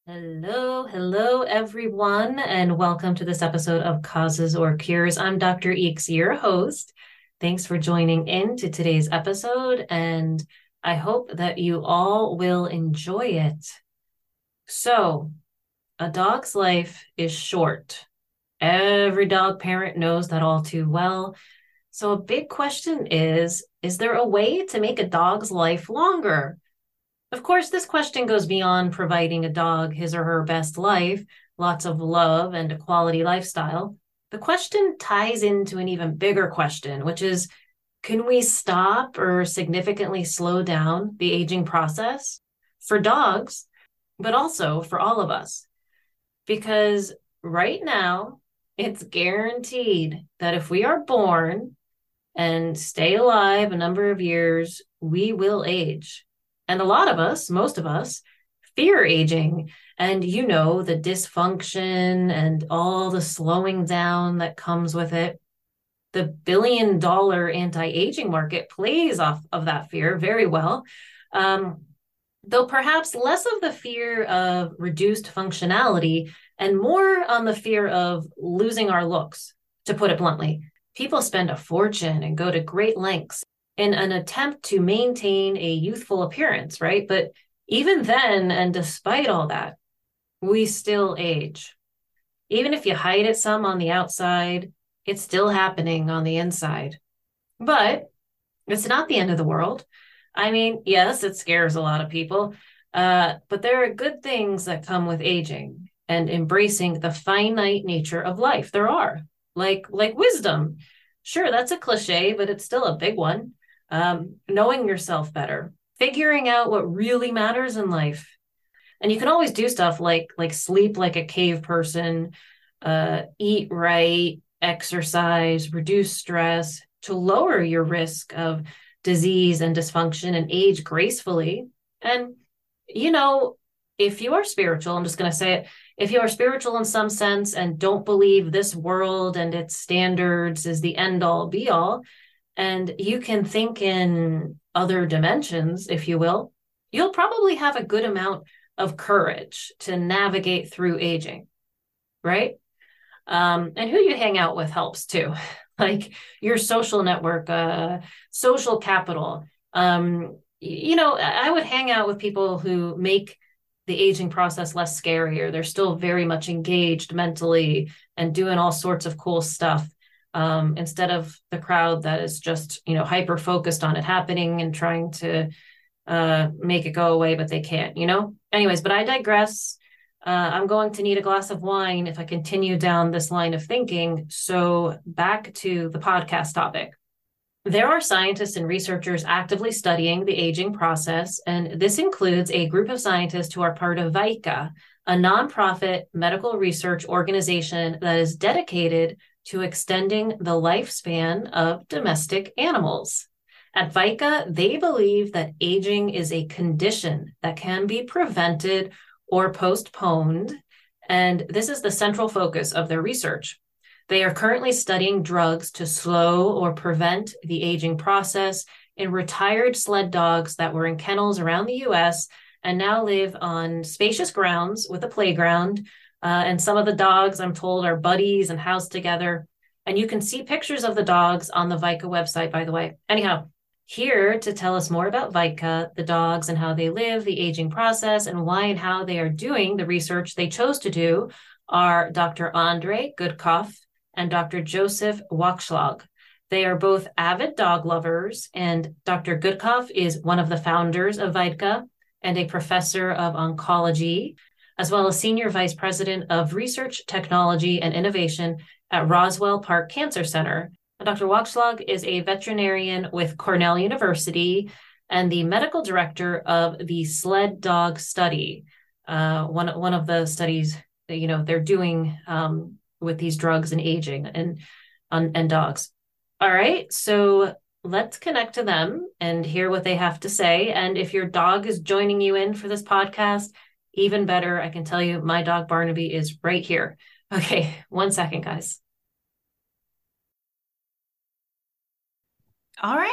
Hello, everyone, and welcome to this episode of Causes or Cures. I'm Dr. Eeks, your host. Thanks for joining in to today's episode, and I hope that you all will enjoy it. So, a dog's life is short. Every dog parent knows that all too well. So, a big question is there a way to make a dog's life longer? Of course, this question goes beyond providing a dog his or her best life, lots of love, and a quality lifestyle. The question ties into an even bigger question, which is, can we stop or significantly slow down the aging process for dogs, but also for all of us? Because right now, it's guaranteed that if we are born and stay alive a number of years, we will age. And a lot of us, most of us, fear aging. And the dysfunction and all the slowing down that comes with it. The $1 billion anti-aging market plays off of that fear very well. Though perhaps less of the fear of reduced functionality and more on the fear of losing our looks, to put it bluntly. People spend a fortune and go to great lengths in an attempt to maintain a youthful appearance, right? But even then, and despite all that, we still age. Even if you hide it some on the outside, it's still happening on the inside. But it's not the end of the world. I mean, yes, it scares a lot of people, but there are good things that come with aging and embracing the finite nature of life. There are, like wisdom. Sure, that's a cliche, but it's still a big one. Knowing yourself better, figuring out what really matters in life. And you can always do stuff like sleep like a cave person, eat right, exercise, reduce stress to lower your risk of disease and dysfunction and age gracefully. And, you know, if you are spiritual, I'm just going to say it, if you are spiritual in some sense and don't believe this world and its standards is the end all be all, and you can think in other dimensions, if you will, you'll probably have a good amount of courage to navigate through aging, right? And who you hang out with helps too, like your social network, social capital. I would hang out with people who make the aging process less scary, or they're still very much engaged mentally and doing all sorts of cool stuff, instead of the crowd that is just, hyper focused on it happening and trying to make it go away, but they can't. Anyways, but I digress. I'm going to need a glass of wine if I continue down this line of thinking. So back to the podcast topic. There are scientists and researchers actively studying the aging process, and this includes a group of scientists who are part of VICA, a nonprofit medical research organization that is dedicated to extending the lifespan of domestic animals. At VICA, they believe that aging is a condition that can be prevented or postponed, and this is the central focus of their research. They are currently studying drugs to slow or prevent the aging process in retired sled dogs that were in kennels around the US and now live on spacious grounds with a playground. And some of the dogs, I'm told, are buddies and housed together. And you can see pictures of the dogs on the VICA website, by the way. Anyhow, here to tell us more about VICA, the dogs and how they live, the aging process, and why and how they are doing the research they chose to do are Dr. Andre Goodkoff and Dr. Joseph Wachschlag. They are both avid dog lovers, and Dr. Goodkoff is one of the founders of VICA and a professor of oncology, as well as senior vice president of research, technology, and innovation at Roswell Park Cancer Center. Dr. Wachschlag is a veterinarian with Cornell University and the medical director of the Sled Dog Study, one of the studies that they're doing with these drugs and aging and dogs. All right, so let's connect to them and hear what they have to say. And if your dog is joining you in for this podcast, even better, I can tell you my dog Barnaby is right here. Okay, 1 second, guys. All right.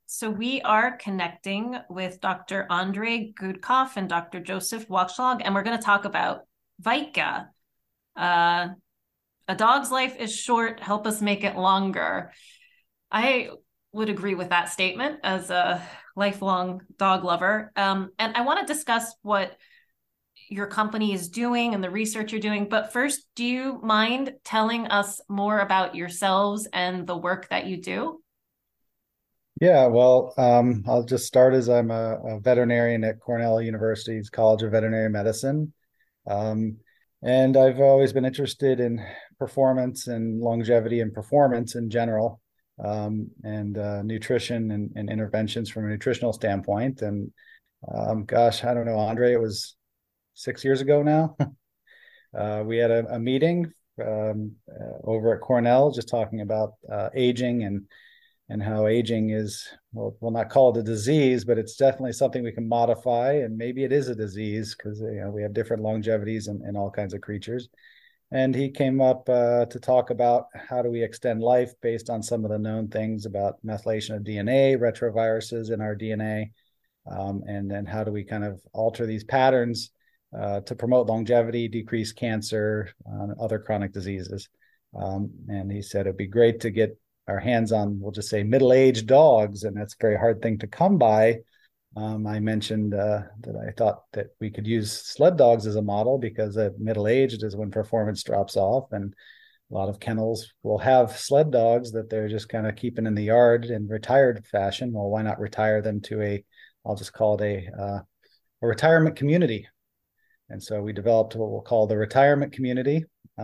So we are connecting with Dr. Andrei Gudkov and Dr. Joseph Wachschlag, and we're going to talk about Vika. A dog's life is short. Help us make it longer. I would agree with that statement as a lifelong dog lover. And I want to discuss what your company is doing and the research you're doing. But first, do you mind telling us more about yourselves and the work that you do? Yeah, well, I'll just start as I'm a veterinarian at Cornell University's College of Veterinary Medicine. Um, and I've always been interested in performance and longevity and performance in general, and nutrition and interventions from a nutritional standpoint. And gosh, I don't know, Andre, it was 6 years ago now. We had a meeting over at Cornell just talking about aging and how aging is, well, we'll not call it a disease, but it's definitely something we can modify. And maybe it is a disease because we have different longevities in all kinds of creatures. And he came up to talk about how do we extend life based on some of the known things about methylation of DNA, retroviruses in our DNA, and then how do we kind of alter these patterns to promote longevity, decrease cancer, other chronic diseases. And he said it'd be great to get our hands on, we'll just say, middle-aged dogs, and that's a very hard thing to come by. I mentioned that I thought that we could use sled dogs as a model because at middle-aged is when performance drops off, and a lot of kennels will have sled dogs that they're just kind of keeping in the yard in retired fashion. Well, why not retire them to I'll just call it a retirement community. And so we developed what we'll call the retirement community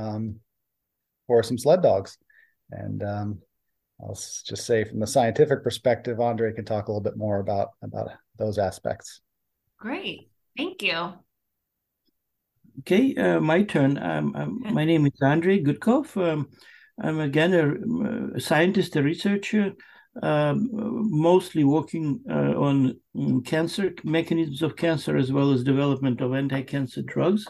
for some sled dogs. And I'll just say from the scientific perspective, Andre can talk a little bit more about those aspects. Great. Thank you. Okay, my turn. My name is Andrei Gudkov. I'm again a scientist, a researcher, mostly working on cancer, mechanisms of cancer, as well as development of anti-cancer drugs.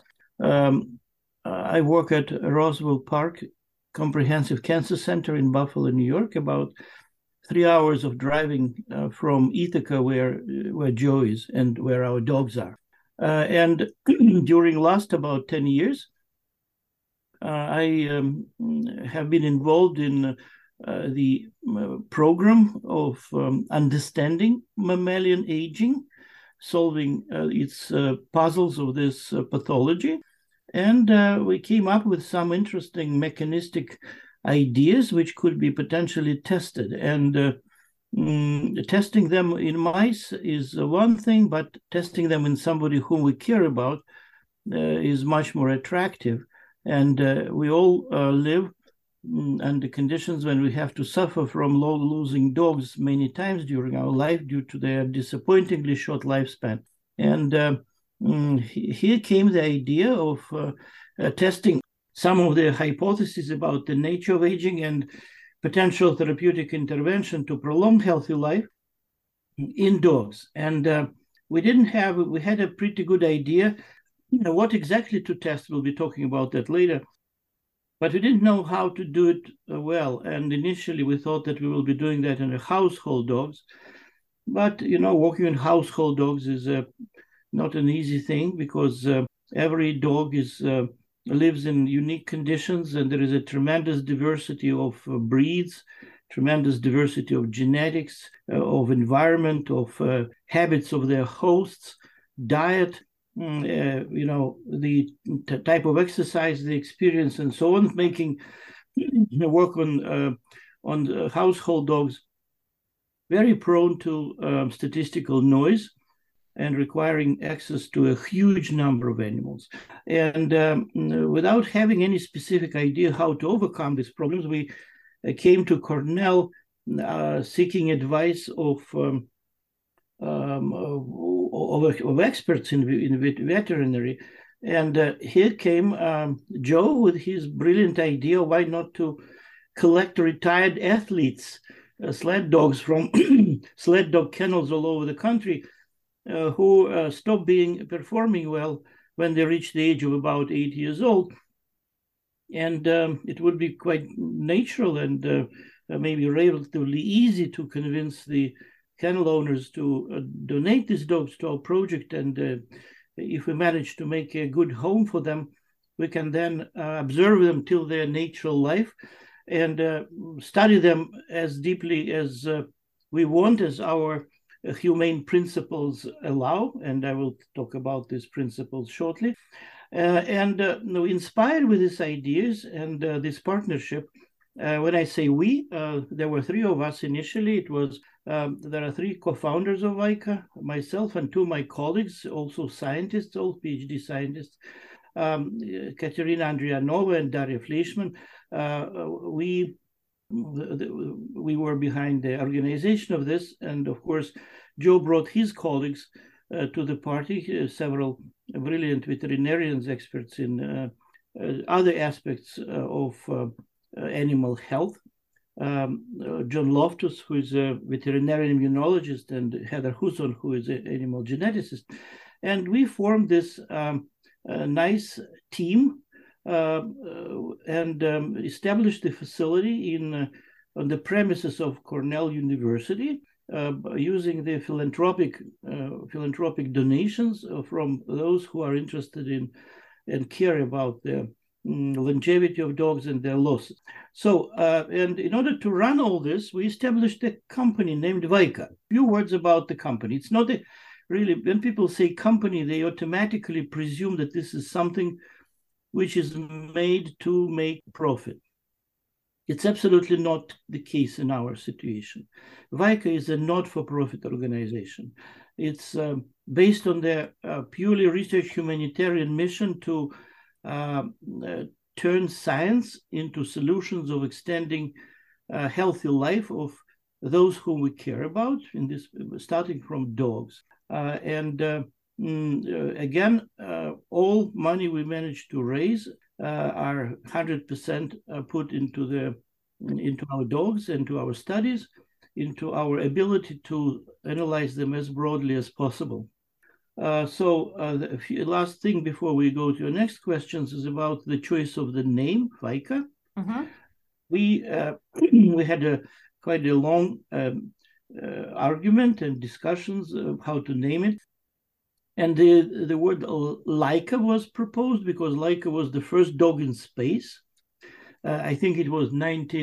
I work at Roswell Park Comprehensive Cancer Center in Buffalo, New York, about 3 hours of driving from Ithaca, where Joe is and where our dogs are. And during last about 10 years, I have been involved in the program of understanding mammalian aging, solving its puzzles of this pathology. And we came up with some interesting mechanistic ideas which could be potentially tested. And testing them in mice is one thing, but testing them in somebody whom we care about is much more attractive. And we all live under conditions when we have to suffer from losing dogs many times during our life due to their disappointingly short lifespan. And here came the idea of testing some of the hypotheses about the nature of aging and potential therapeutic intervention to prolong healthy life in dogs. And we had a pretty good idea what exactly to test. We'll be talking about that later. But we didn't know how to do it well. And initially we thought that we will be doing that in household dogs. But, working on household dogs is not an easy thing because every dog lives in unique conditions, and there is a tremendous diversity of breeds, tremendous diversity of genetics, of environment, of habits of their hosts, diet, the type of exercise they experience, and so on, making work on household dogs very prone to statistical noise and requiring access to a huge number of animals. And without having any specific idea how to overcome these problems, we came to Cornell seeking advice of experts in veterinary. And here came Joe with his brilliant idea, why not to collect retired athletes, sled dogs from sled dog kennels all over the country, who stop performing well when they reach the age of about 8 years old. And it would be quite natural and maybe relatively easy to convince the kennel owners to donate these dogs to our project. And if we manage to make a good home for them, we can then observe them till their natural life and study them as deeply as we want, as our humane principles allow. And I will talk about these principles shortly. Inspired with these ideas and this partnership, when I say we, there were three of us initially. It was there are three co-founders of VICA, myself and two of my colleagues, also scientists, all PhD scientists, Katerina Andrianova and Daria Fleischman. We were behind the organization of this, and of course, Joe brought his colleagues to the party, several brilliant veterinarians, experts in other aspects of animal health. John Loftus, who is a veterinarian immunologist, and Heather Husson, who is an animal geneticist. And we formed this nice team and established the facility on the premises of Cornell University, using the philanthropic donations from those who are interested in and care about the longevity of dogs and their losses. So, and in order to run all this, we established a company named VICA. A few words about the company. It's not really, when people say company, they automatically presume that this is something which is made to make profit. It's absolutely not the case in our situation. VICA is a not-for-profit organization. It's based on the purely research humanitarian mission to turn science into solutions of extending healthy life of those whom we care about, in this, starting from dogs. Again, all money we managed to raise are 100% put into our dogs and to our studies, into our ability to analyze them as broadly as possible. The last thing before we go to your next questions is about the choice of the name, VICA. Mm-hmm. We had quite a long argument and discussions of how to name it. And the word Laika was proposed because Laika was the first dog in space. I think it was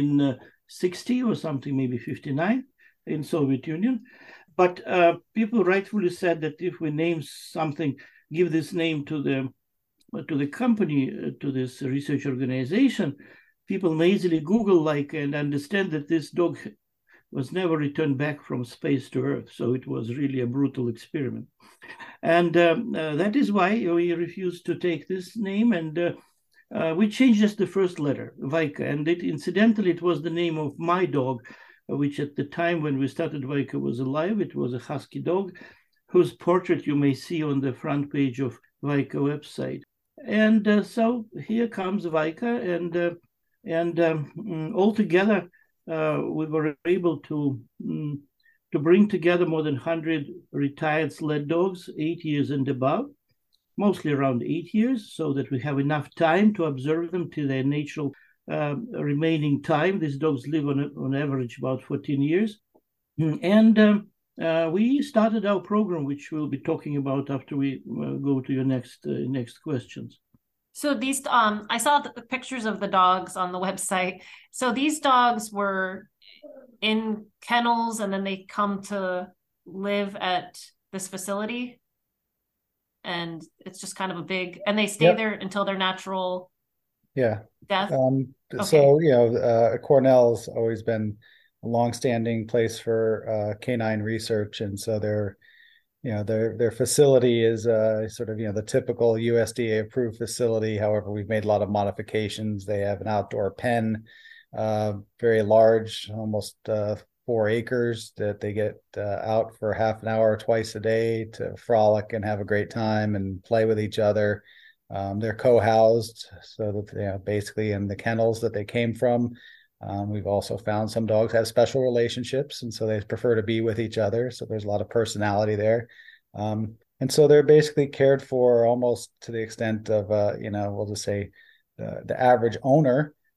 1960 or something, maybe 59 in Soviet Union. But people rightfully said that if we name something, give this name to the company, to this research organization, people may easily Google Laika and understand that this dog was never returned back from space to Earth. So it was really a brutal experiment. And that is why we refused to take this name. And we changed just the first letter, VICA. And incidentally, it was the name of my dog, which at the time when we started VICA was alive. It was a husky dog, whose portrait you may see on the front page of VICA website. And so here comes VICA. And altogether, we were able to bring together more than 100 retired sled dogs, 8 years and above, mostly around 8 years, so that we have enough time to observe them to their natural remaining time. These dogs live on average about 14 years. And we started our program, which we'll be talking about after we go to your next questions. So these, I saw the pictures of the dogs on the website. So these dogs were in kennels and then they come to live at this facility. And it's just kind of a big, and they stay there until their natural death. Okay. So, Cornell's always been a longstanding place for canine research. And so their facility is sort of, the typical USDA approved facility. However, we've made a lot of modifications. They have an outdoor pen, very large, almost 4 acres, that they get out for half an hour twice a day to frolic and have a great time and play with each other. They're co-housed, so that basically in the kennels that they came from. We've also found some dogs have special relationships, and so they prefer to be with each other. So there's a lot of personality there. And so they're basically cared for almost to the extent of, we'll just say the average owner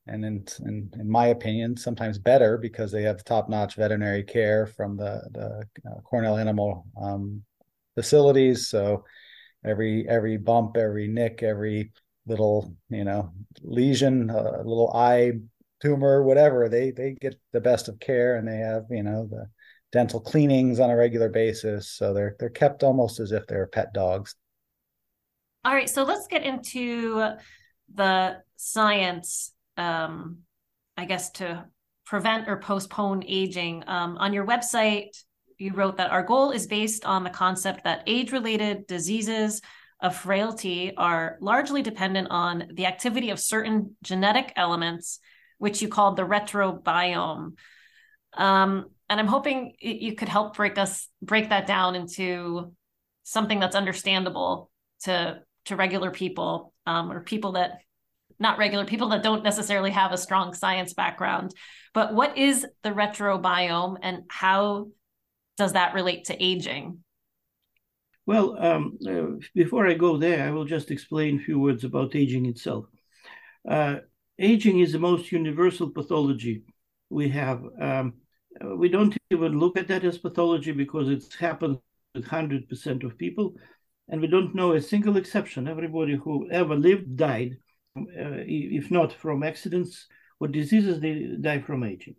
and in my opinion, sometimes better because they have top-notch veterinary care from the Cornell Animal facilities. So every bump, every nick, every little lesion, little eye tumor, whatever, they get the best of care, and they have the dental cleanings on a regular basis. So they're kept almost as if they're pet dogs. All right, so let's get into the science, I guess, to prevent or postpone aging. On your website, you wrote that our goal is based on the concept that age-related diseases of frailty are largely dependent on the activity of certain genetic elements, which you called the retrobiome. And I'm hoping you could help break that down into something that's understandable to regular people, or people that not regular people that don't necessarily have a strong science background. But what is the retrobiome, and how does that relate to aging? Well, before I go there, I will just explain a few words about aging itself. Aging is the most universal pathology we have. We don't even look at that as pathology because it's happened with 100% of people, and we don't know a single exception. Everybody who ever lived died, if not from accidents or diseases, they die from aging.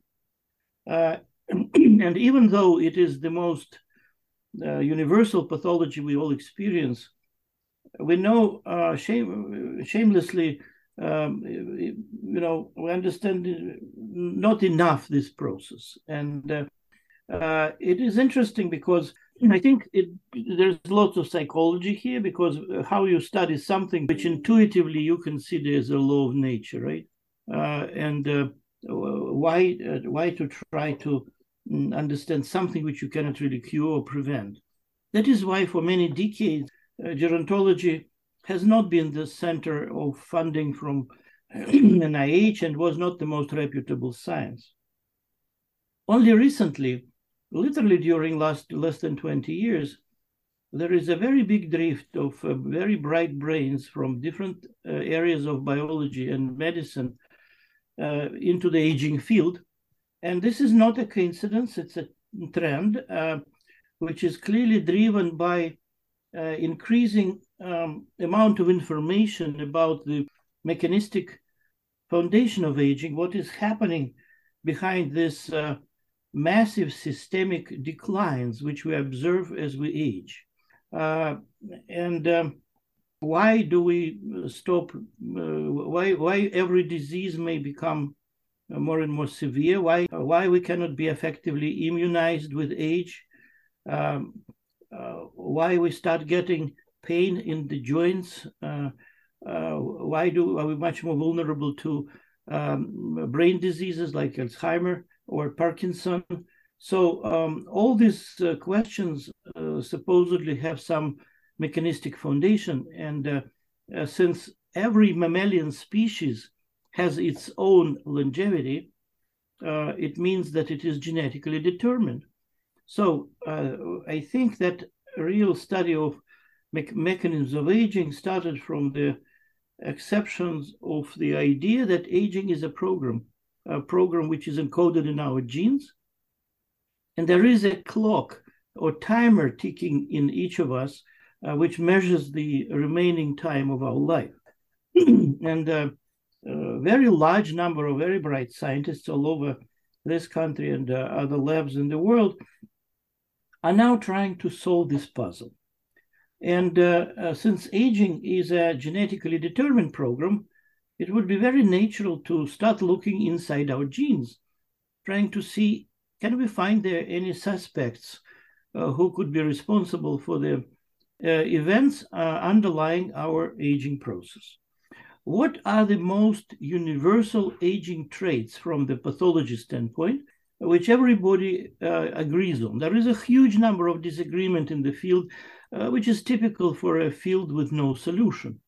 And even though it is the most universal pathology we all experience, we know shamelessly, we understand not enough this process. And it is interesting because I think there's lots of psychology here, because how you study something which intuitively you consider as a law of nature, right? And why to try to understand something which you cannot really cure or prevent? That is why for many decades, gerontology has not been the center of funding from NIH and was not the most reputable science. Only recently, literally during less than 20 years, there is a very big drift of very bright brains from different areas of biology and medicine into the aging field. And this is not a coincidence, it's a trend which is clearly driven by increasing amount of information about the mechanistic foundation of aging, what is happening behind this massive systemic declines which we observe as we age. And why do we stop, why every disease may become more and more severe, why we cannot be effectively immunized with age, why we start getting pain in the joints, why are we much more vulnerable to brain diseases like Alzheimer or Parkinson. So all these questions supposedly have some mechanistic foundation. And since every mammalian species has its own longevity, it means that it is genetically determined. So I think that a real study of mechanisms of aging started from the exceptions of the idea that aging is a program which is encoded in our genes. And there is a clock or timer ticking in each of us, which measures the remaining time of our life. And a very large number of very bright scientists all over this country and other labs in the world are now trying to solve this puzzle. And since aging is a genetically determined program, it would be very natural to start looking inside our genes, trying to see, can we find there any suspects who could be responsible for the events underlying our aging process? What are the most universal aging traits from the pathology standpoint, which everybody agrees on? There is a huge number of disagreement in the field, which is typical for a field with no solution.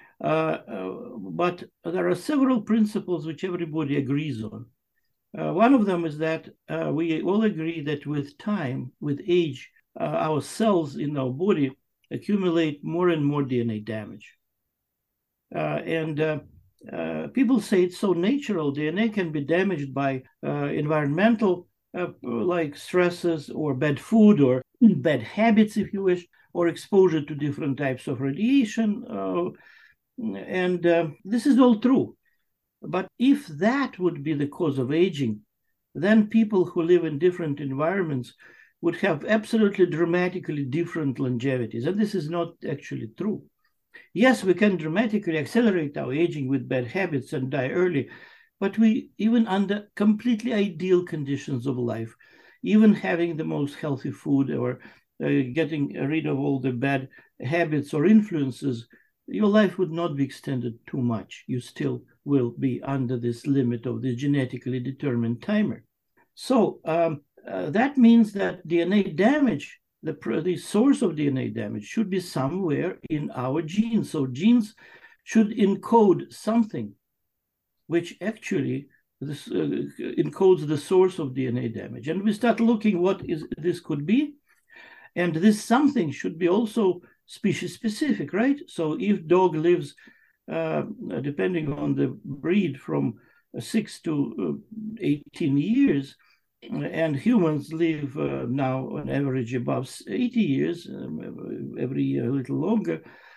But there are several principles which everybody agrees on. One of them is that we all agree that with time, with age, our cells in our body accumulate more and more DNA damage. And people say it's so natural. DNA can be damaged by environmental like stresses or bad food or bad habits, if you wish, or exposure to different types of radiation. And this is all true. But if that would be the cause of aging, then people who live in different environments would have absolutely dramatically different longevities. And this is not actually true. Yes, we can dramatically accelerate our aging with bad habits and die early, but we, even under completely ideal conditions of life, even having the most healthy food or getting rid of all the bad habits or influences, your life would not be extended too much. You still will be under this limit of the genetically determined timer. So that means that DNA damage, the source of DNA damage, should be somewhere in our genes. So genes should encode something which actually encodes the source of DNA damage. And we start looking what this could be. And this something should be also species specific, right? So if dog lives, depending on the breed, from 6 to 18 years, and humans live now on average above 80 years, every year a little longer,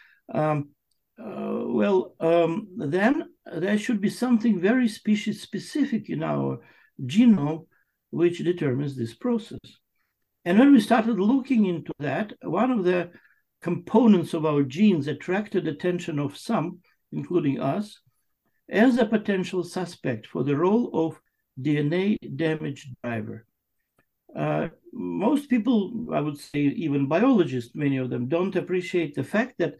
then there should be something very species specific in our genome which determines this process. And when we started looking into that, one of the components of our genes attracted attention of some, including us, as a potential suspect for the role of DNA damage driver. Most people, I would say even biologists, many of them, don't appreciate the fact that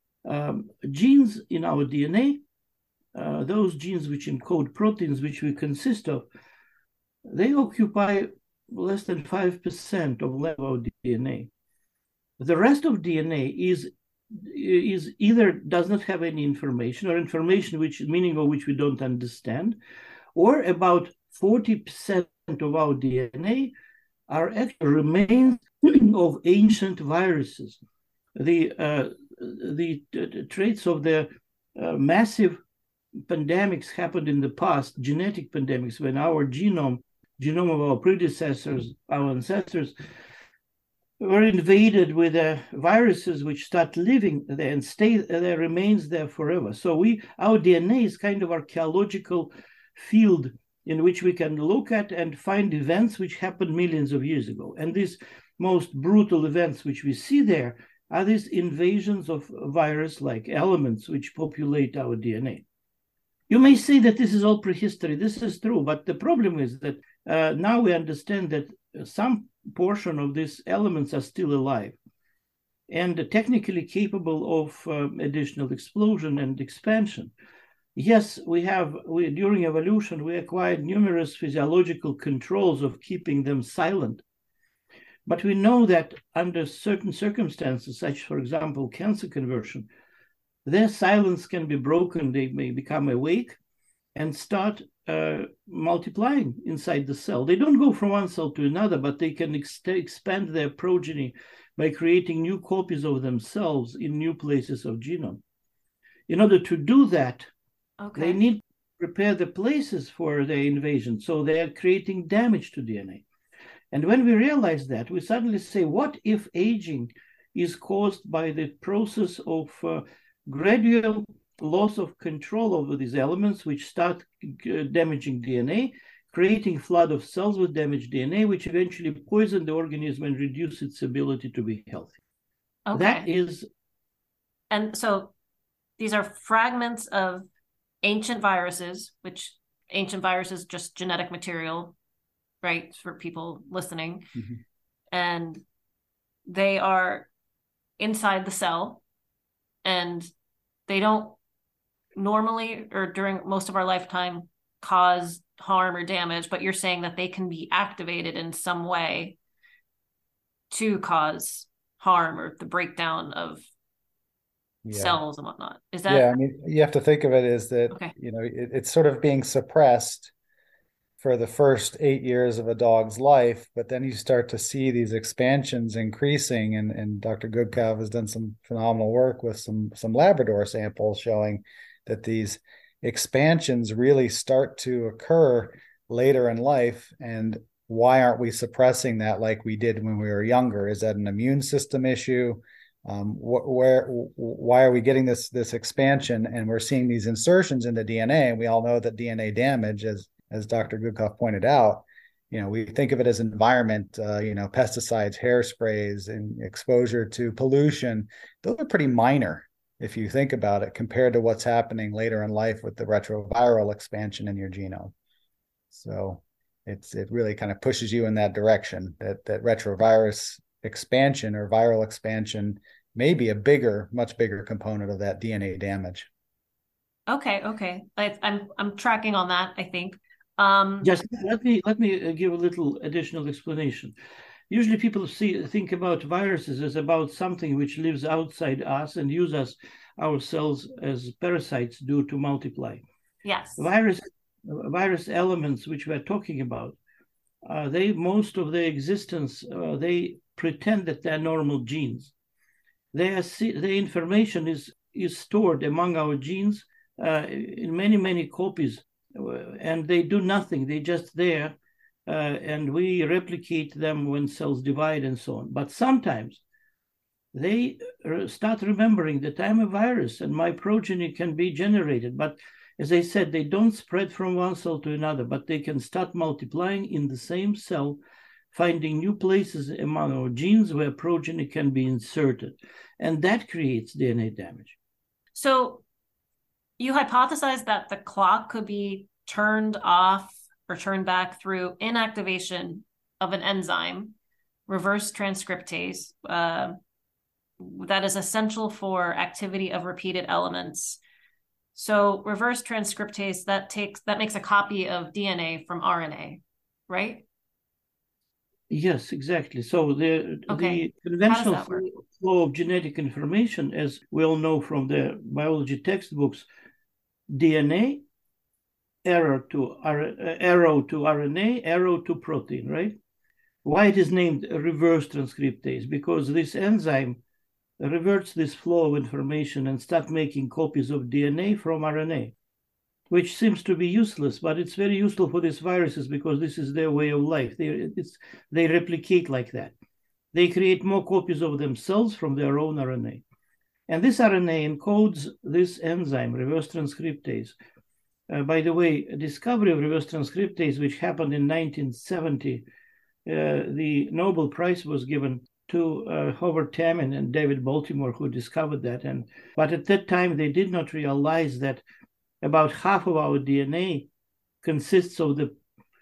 genes in our DNA, those genes which encode proteins which we consist of, they occupy less than 5% of level of DNA. The rest of DNA is either does not have any information or information which meaning of which we don't understand, or about 40% of our DNA are actual remains of ancient viruses. The traits of the massive pandemics happened in the past, genetic pandemics, when our genome of our predecessors, our ancestors, were invaded with viruses which start living there and stay there, remains there forever. So our DNA is kind of archaeological field in which we can look at and find events which happened millions of years ago. And these most brutal events which we see there are these invasions of virus-like elements which populate our DNA. You may say that this is all prehistory. This is true, but the problem is that now we understand that some portion of these elements are still alive and technically capable of additional explosion and expansion. Yes, during evolution, we acquired numerous physiological controls of keeping them silent. But we know that under certain circumstances, such, for example, cancer conversion, their silence can be broken. They may become awake and start multiplying inside the cell. They don't go from one cell to another, but they can expand their progeny by creating new copies of themselves in new places of genome. In order to do that, they need to prepare the places for their invasion. So they are creating damage to DNA. And when we realize that, we suddenly say, what if aging is caused by the process of gradual loss of control over these elements, which start damaging DNA, creating flood of cells with damaged DNA, which eventually poison the organism and reduce its ability to be healthy. Okay. That is. And so these are fragments of ancient viruses, which ancient viruses, just genetic material, right, for people listening. Mm-hmm. And they are inside the cell, and they don't normally or during most of our lifetime cause harm or damage, but you're saying that they can be activated in some way to cause harm or the breakdown of cells and whatnot. Is that? Yeah, I mean, you have to think of it as that, it's sort of being suppressed for the first 8 years of a dog's life, but then you start to see these expansions increasing, and Dr. Goodkov has done some phenomenal work with some Labrador samples showing that these expansions really start to occur later in life. And why aren't we suppressing that like we did when we were younger? Is that an immune system issue? Why are we getting this expansion, and we're seeing these insertions in the DNA? And we all know that DNA damage, as Dr. Gudkoff pointed out, we think of it as environment, pesticides, hairsprays, and exposure to pollution. Those are pretty minor if you think about it, compared to what's happening later in life with the retroviral expansion in your genome. So it really kind of pushes you in that direction, that retrovirus expansion or viral expansion may be a much bigger component of that DNA damage. Okay. I'm tracking on that, I think. Just let me give a little additional explanation. Usually people think about viruses as about something which lives outside us and use ourselves as parasites do to multiply. Yes. Virus elements which we're talking about, most of their existence, they pretend that they're normal genes. The information is stored among our genes in many copies, and they do nothing. They're just there, and we replicate them when cells divide and so on. But sometimes they start remembering that I'm a virus and my progeny can be generated. But as I said, they don't spread from one cell to another, but they can start multiplying in the same cell, finding new places among our genes where progeny can be inserted. And that creates DNA damage. So you hypothesize that the clock could be turned off or turned back through inactivation of an enzyme, reverse transcriptase, that is essential for activity of repeated elements. So reverse transcriptase, that makes a copy of DNA from RNA, right? Yes, exactly. So the conventional flow of genetic information, as we all know from the biology textbooks, DNA, arrow to RNA, arrow to protein, right? Why it is named reverse transcriptase? Because this enzyme reverts this flow of information and start making copies of DNA from RNA, which seems to be useless, but it's very useful for these viruses because this is their way of life. They replicate like that. They create more copies of themselves from their own RNA. And this RNA encodes this enzyme, reverse transcriptase. By the way, discovery of reverse transcriptase, which happened in 1970, the Nobel Prize was given to Howard Tamin and David Baltimore, who discovered that. But at that time, they did not realize that about half of our DNA consists of the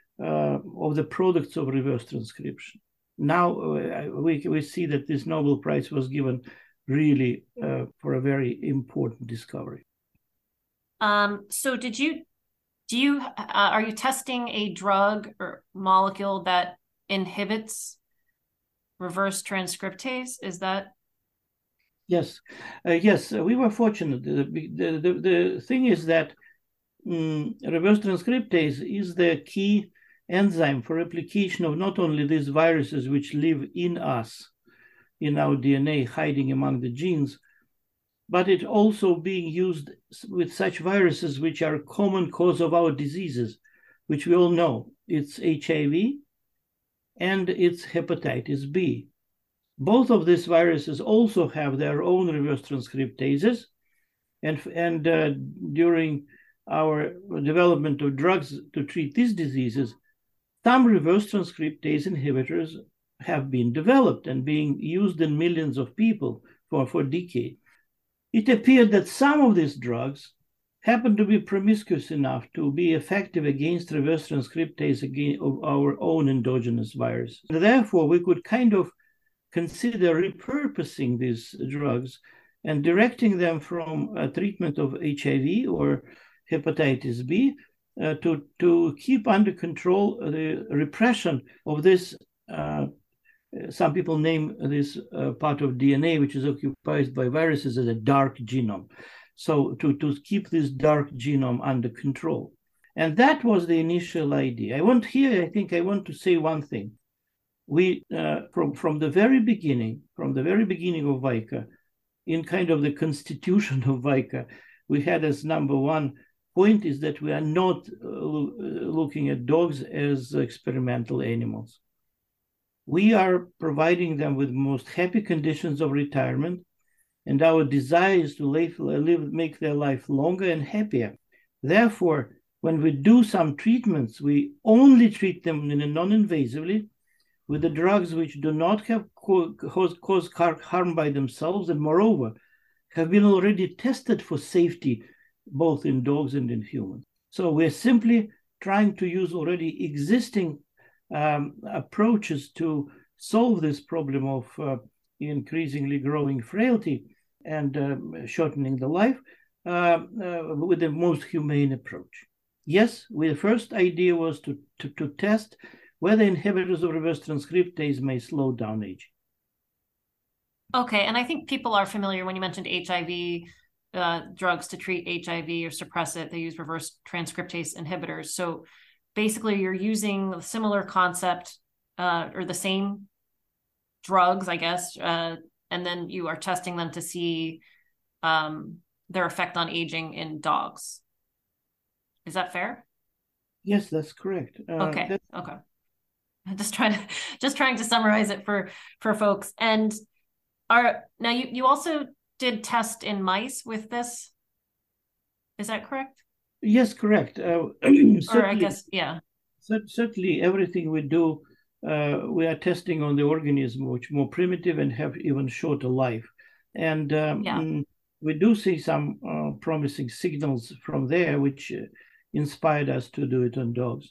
products of reverse transcription. Now we see that this Nobel Prize was given really for a very important discovery. So are you testing a drug or molecule that inhibits reverse transcriptase? Is that? Yes, we were fortunate. The thing is that reverse transcriptase is the key enzyme for replication of not only these viruses which live in us, in our DNA, hiding among the genes, but it also being used with such viruses which are a common cause of our diseases, which we all know. It's HIV and it's hepatitis B. Both of these viruses also have their own reverse transcriptases, and during our development of drugs to treat these diseases, some reverse transcriptase inhibitors have been developed and being used in millions of people for decades. It appeared that some of these drugs happen to be promiscuous enough to be effective against reverse transcriptase of our own endogenous virus. Therefore, we could kind of consider repurposing these drugs and directing them from a treatment of HIV or hepatitis B to keep under control the repression of this. Some people name this part of DNA which is occupied by viruses as a dark genome. So to keep this dark genome under control. And that was the initial idea. I want to say one thing. We, from the very beginning of VICA, in kind of the constitution of VICA, we had as number one point is that we are not looking at dogs as experimental animals. We are providing them with most happy conditions of retirement, and our desire is to make their life longer and happier. Therefore, when we do some treatments, we only treat them non-invasively with the drugs which do not have cause harm by themselves, and moreover, have been already tested for safety, both in dogs and in humans. So we're simply trying to use already existing approaches to solve this problem of increasingly growing frailty and shortening the life with the most humane approach. Yes, the first idea was to test whether inhibitors of reverse transcriptase may slow down aging. Okay, and I think people are familiar when you mentioned HIV, drugs to treat HIV or suppress it, they use reverse transcriptase inhibitors. So basically you're using a similar concept or the same drugs, I guess, and then you are testing them to see their effect on aging in dogs. Is that fair? Yes, that's correct. Okay. Okay. I'm just trying to summarize it for folks. And now you also did test in mice with this. Is that correct? Yes, correct. Or I guess, yeah. Certainly, everything we do, we are testing on the organism, which more primitive and have even shorter life. And we do see some promising signals from there, which inspired us to do it on dogs.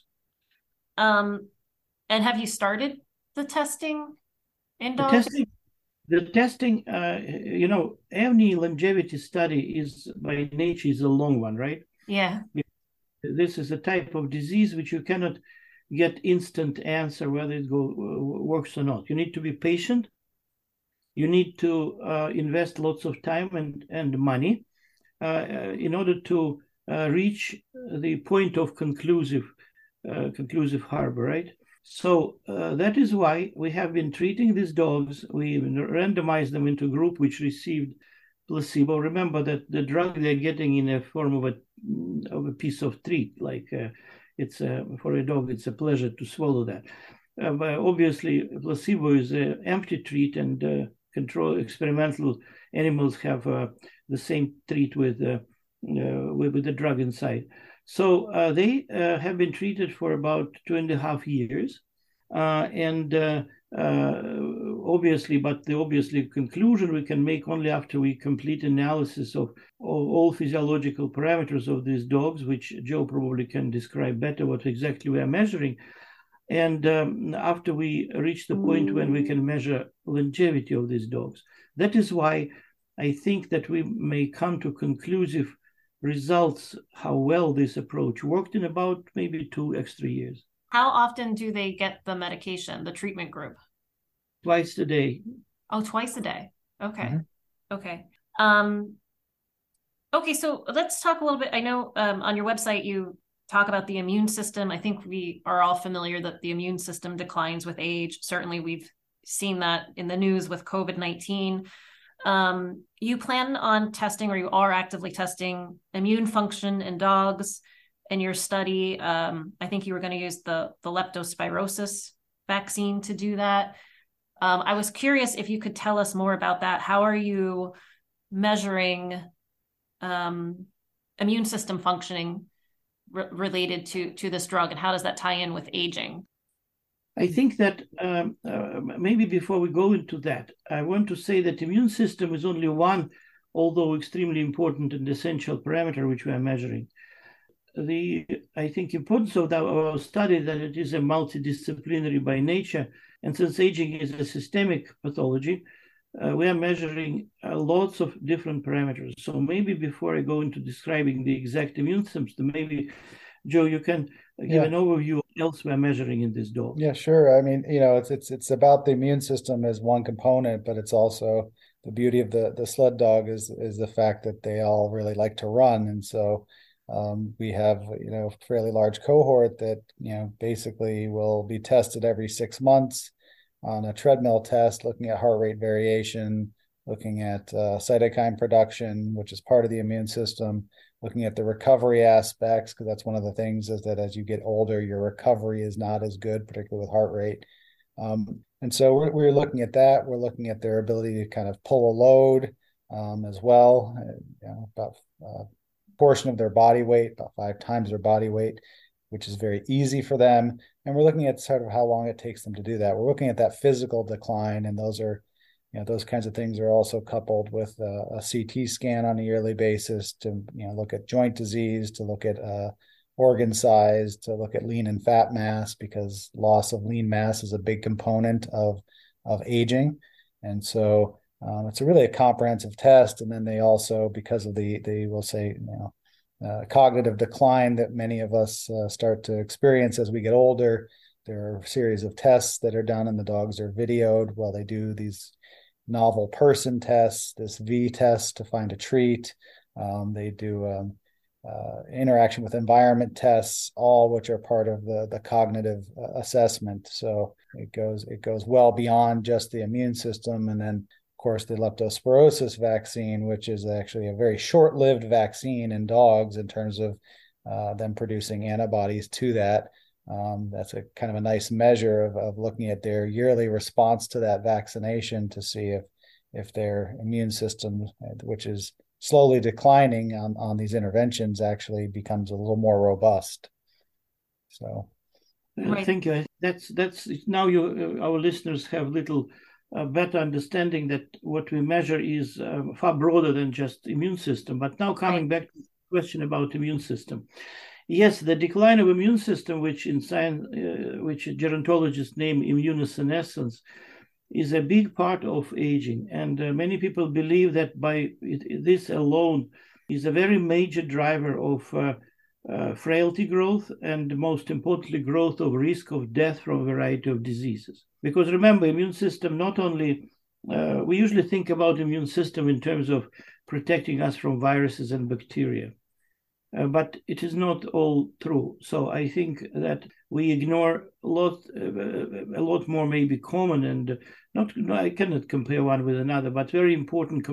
And have you started the testing in dogs? The testing, any longevity study is by nature is a long one, right? Yeah. This is a type of disease which you cannot get instant answer whether it works or not. You need to be patient. You need to invest lots of time and money in order to reach the point of conclusive harbor, right? So that is why we have been treating these dogs. We randomized them into a group which received placebo. Remember that the drug they're getting in a form of a piece of treat, like it's for a dog, it's a pleasure to swallow that. But obviously, placebo is an empty treat, and experimental animals have the same treat with the drug inside. So they have been treated for about 2.5 years, and obviously conclusion we can make only after we complete analysis of all physiological parameters of these dogs, which Joe probably can describe better what exactly we are measuring. And after we reach the point when we can measure longevity of these dogs. That is why I think that we may come to conclusive results how well this approach worked in about maybe 2 extra years. How often do they get the medication, the treatment group? Twice a day. Oh, twice a day. Okay. Mm-hmm. Okay. Okay, so let's talk a little bit. I know on your website you talk about the immune system. I think we are all familiar that the immune system declines with age. Certainly we've seen that in the news with COVID-19. You plan on testing, or you are actively testing, immune function in dogs in your study. I think you were going to use the leptospirosis vaccine to do that. I was curious if you could tell us more about that. How are you measuring immune system functioning related to this drug, and how does that tie in with aging? I think that maybe before we go into that, I want to say that immune system is only one, although extremely important and essential parameter which we are measuring. I think importance of our study that it is a multidisciplinary by nature, and since aging is a systemic pathology, we are measuring lots of different parameters. So maybe before I go into describing the exact immune system, maybe Joe, you can give an overview of what else we're measuring in this dog. Yeah, sure. I mean, it's about the immune system as one component, but it's also the beauty of the sled dog is the fact that they all really like to run. And so we have, a fairly large cohort that, basically will be tested every 6 months on a treadmill test, looking at heart rate variation, looking at cytokine production, which is part of the immune system, looking at the recovery aspects, because that's one of the things is that as you get older, your recovery is not as good, particularly with heart rate. And so we're looking at that. We're looking at their ability to kind of pull a load as well, about a portion of their body weight, about 5 times their body weight, which is very easy for them. And we're looking at sort of how long it takes them to do that. We're looking at that physical decline, and those are, those kinds of things are also coupled with a CT scan on a yearly basis to, look at joint disease, to look at organ size, to look at lean and fat mass, because loss of lean mass is a big component of aging. And so it's really a comprehensive test. And then they also, because of they will say, cognitive decline that many of us start to experience as we get older, there are a series of tests that are done, and the dogs are videoed while they do these novel person tests, this V test to find a treat. They do interaction with environment tests, all which are part of the cognitive assessment. So it goes well beyond just the immune system. And then, of course, the leptospirosis vaccine, which is actually a very short-lived vaccine in dogs in terms of them producing antibodies to that. That's a kind of a nice measure of looking at their yearly response to that vaccination to see if their immune system, which is slowly declining on these interventions, actually becomes a little more robust. So, thank you. That's now our listeners have little better understanding that what we measure is far broader than just immune system. But now coming back to the question about immune system. Yes, the decline of immune system, which in science, which gerontologists name immunosenescence, is a big part of aging. And many people believe that this alone is a very major driver of frailty growth, and most importantly, growth of risk of death from a variety of diseases. Because remember, immune system not only, we usually think about immune system in terms of protecting us from viruses and bacteria. But it is not all true. So I think that we ignore a lot more maybe common and I cannot compare one with another, but very important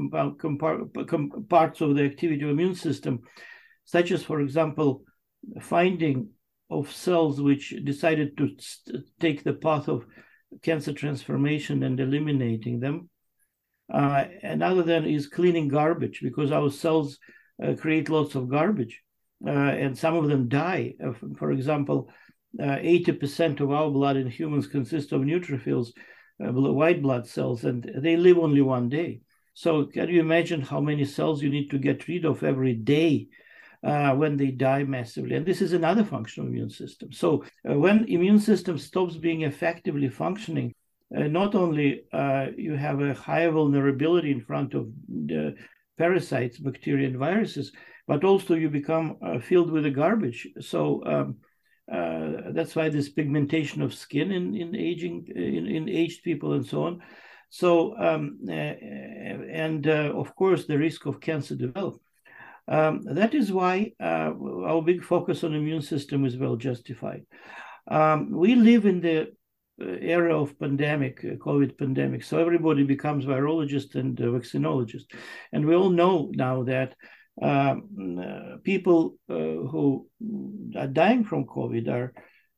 parts of the activity of immune system, such as, for example, finding of cells which decided to take the path of cancer transformation and eliminating them. Another then is cleaning garbage, because our cells create lots of garbage. And some of them die. For example, 80% of our blood in humans consists of neutrophils, white blood cells, and they live only one day. So can you imagine how many cells you need to get rid of every day when they die massively? And this is another function of the immune system. So when immune system stops being effectively functioning, not only you have a higher vulnerability in front of the parasites, bacteria, and viruses, but also you become filled with the garbage. So that's why this pigmentation of skin in aged people and so on. So of course the risk of cancer development. That is why our big focus on immune system is well justified. We live in the era of pandemic, COVID pandemic, so everybody becomes virologist and vaccinologist, and we all know now that people who are dying from COVID are,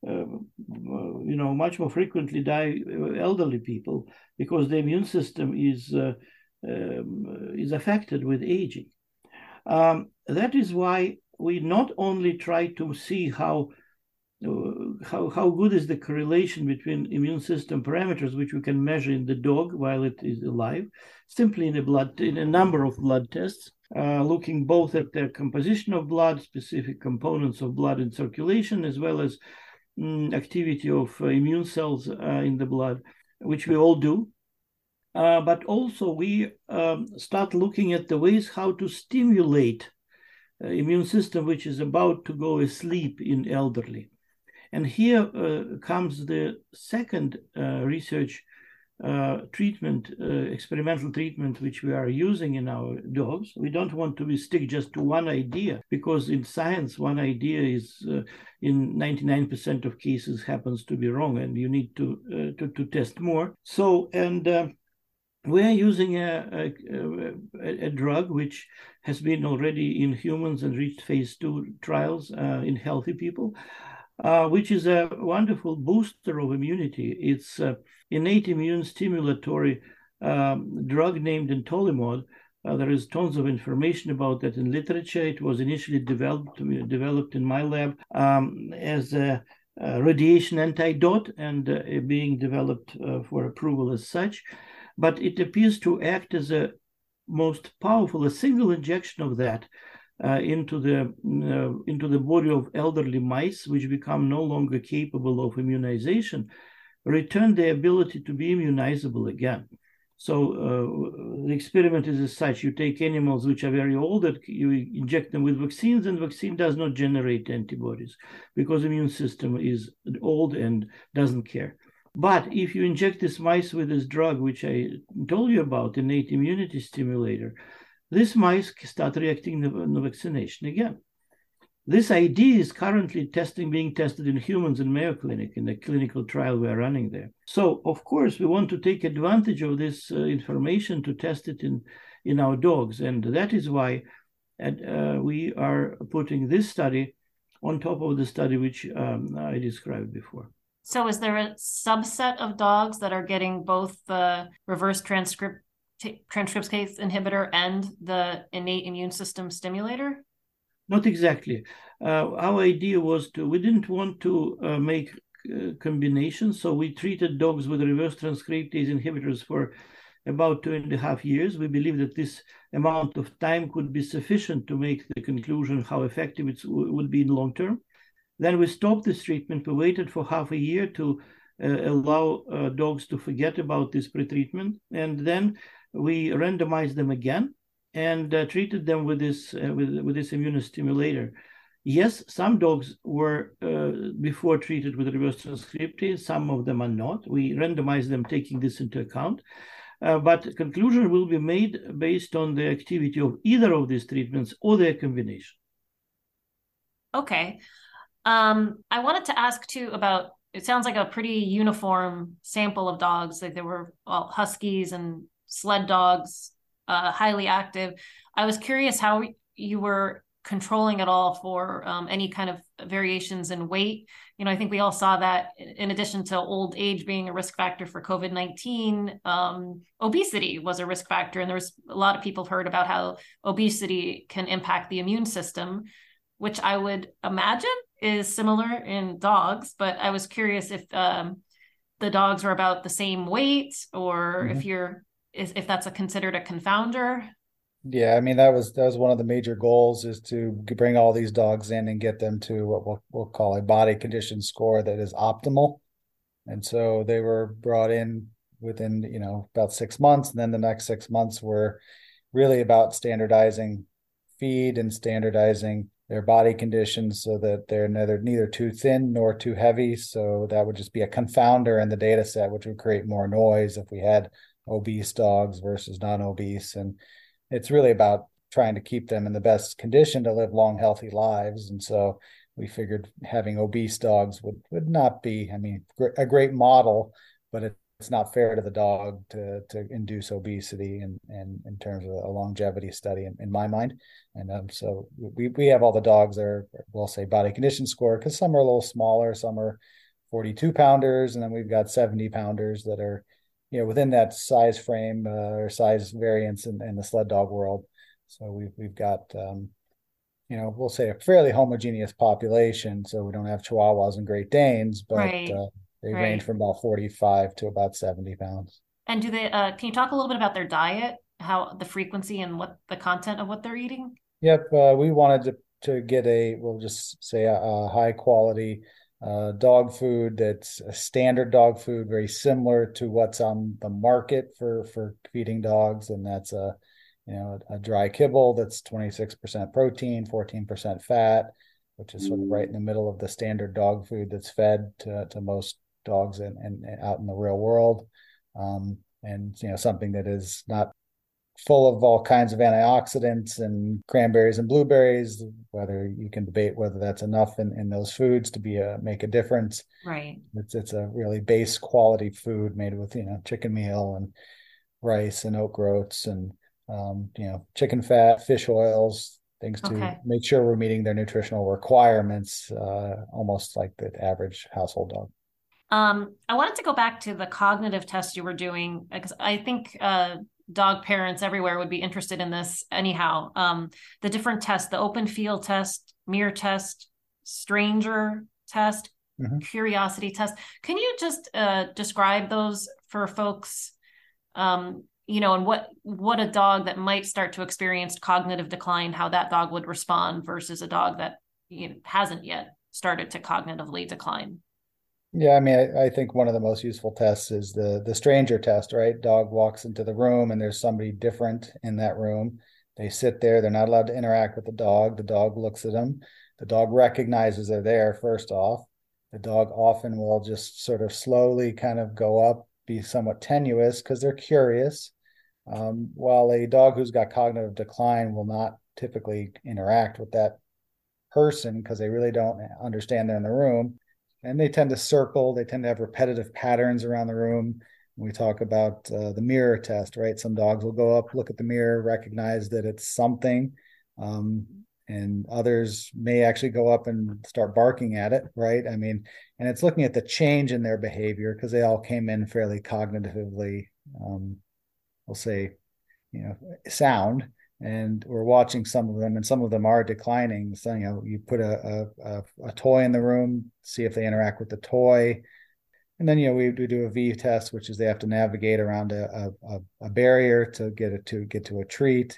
much more frequently die elderly people, because the immune system is affected with aging. That is why we not only try to see how good is the correlation between immune system parameters, which we can measure in the dog while it is alive, simply in a number of blood tests, looking both at the composition of blood, specific components of blood in circulation, as well as activity of immune cells in the blood, which we all do. But also we start looking at the ways how to stimulate immune system, which is about to go asleep in elderly. And here comes the second research treatment, experimental treatment, which we are using in our dogs. We don't want to stick just to one idea, because in science, one idea is in 99% of cases happens to be wrong, and you need to test more. So, and we are using a drug which has been already in humans and reached phase 2 trials in healthy people, which is a wonderful booster of immunity. It's innate immune stimulatory drug named entolimod. There is tons of information about that in literature. It was initially developed in my lab as a radiation antidote and being developed for approval as such. But it appears to act as a most powerful, a single injection of that into the body of elderly mice, which become no longer capable of immunization, return the ability to be immunizable again. So the experiment is as such: you take animals which are very old, that you inject them with vaccines, and vaccine does not generate antibodies because the immune system is old and doesn't care. But if you inject this mice with this drug, which I told you about, innate immunity stimulator, these mice start reacting to the vaccination again. This idea is currently being tested in humans in Mayo Clinic in the clinical trial we're running there. So, of course, we want to take advantage of this information to test it in our dogs. And that is why we are putting this study on top of the study which I described before. So is there a subset of dogs that are getting both the reverse transcriptase inhibitor and the innate immune system stimulator? Not exactly. Our idea was we didn't want to make combinations, so we treated dogs with reverse transcriptase inhibitors for about 2.5 years. We believe that this amount of time could be sufficient to make the conclusion how effective it would be in long term. Then we stopped this treatment. We waited for half a year to allow dogs to forget about this pretreatment, and then we randomized them again and treated them with this immunostimulator. Yes, some dogs were before treated with reverse transcriptase. Some of them are not. We randomized them taking this into account. But conclusion will be made based on the activity of either of these treatments or their combination. Okay. I wanted to ask too about, it sounds like a pretty uniform sample of dogs. Like there were huskies and sled dogs, highly active. I was curious how you were controlling it all for any kind of variations in weight. You know, I think we all saw that in addition to old age being a risk factor for COVID-19, obesity was a risk factor. And there was a lot of people heard about how obesity can impact the immune system, which I would imagine is similar in dogs. But I was curious if the dogs were about the same weight, or if that's considered a confounder. Yeah, I mean that was one of the major goals, is to bring all these dogs in and get them to what we'll call a body condition score that is optimal. And so they were brought in within about 6 months, and then the next 6 months were really about standardizing feed and standardizing their body conditions so that they're neither too thin nor too heavy. So that would just be a confounder in the data set, which would create more noise if we had obese dogs versus non-obese. And it's really about trying to keep them in the best condition to live long, healthy lives. And so we figured having obese dogs would not be, a great model, but it's not fair to the dog to induce obesity and in terms of a longevity study in my mind. And so we have all the dogs that are, we'll say, body condition score, because some are a little smaller, some are 42 pounders, and then we've got 70 pounders that are within that size frame or size variance in the sled dog world. So we've got we'll say a fairly homogeneous population. So we don't have Chihuahuas and Great Danes, but they range from about 45 to about 70 pounds. And do they? Can you talk a little bit about their diet, how the frequency and what the content of what they're eating? Yep, we wanted to get we'll just say a high quality dog food that's a standard dog food, very similar to what's on the market for feeding dogs, and that's a dry kibble that's 26% protein, 14% fat, which is sort of right in the middle of the standard dog food that's fed to most dogs and out in the real world, and something that is not full of all kinds of antioxidants and cranberries and blueberries, whether you can debate whether that's enough in those foods to make a difference. Right. It's a really base quality food made with chicken meal and rice and oat groats and chicken fat, fish oils, things to Okay. make sure we're meeting their nutritional requirements, almost like the average household dog. I wanted to go back to the cognitive test you were doing because I think dog parents everywhere would be interested in this anyhow. The different tests, the open field test, mirror test, stranger test, curiosity test. Can you just describe those for folks? And what a dog that might start to experience cognitive decline, how that dog would respond versus a dog that hasn't yet started to cognitively decline. Yeah, I mean, I think one of the most useful tests is the stranger test, right? Dog walks into the room and there's somebody different in that room. They sit there, they're not allowed to interact with the dog. The dog looks at them. The dog recognizes they're there, first off. The dog often will just sort of slowly kind of go up, be somewhat tenuous because they're curious. While a dog who's got cognitive decline will not typically interact with that person because they really don't understand they're in the room. And they tend to circle, they tend to have repetitive patterns around the room. We talk about the mirror test, right? Some dogs will go up, look at the mirror, recognize that it's something, and others may actually go up and start barking at it, right? I mean, and it's looking at the change in their behavior because they all came in fairly cognitively, we'll say, sound, and we're watching some of them, and some of them are declining. So you put a toy in the room, see if they interact with the toy, and then we do a V test, which is they have to navigate around a barrier to get to a treat.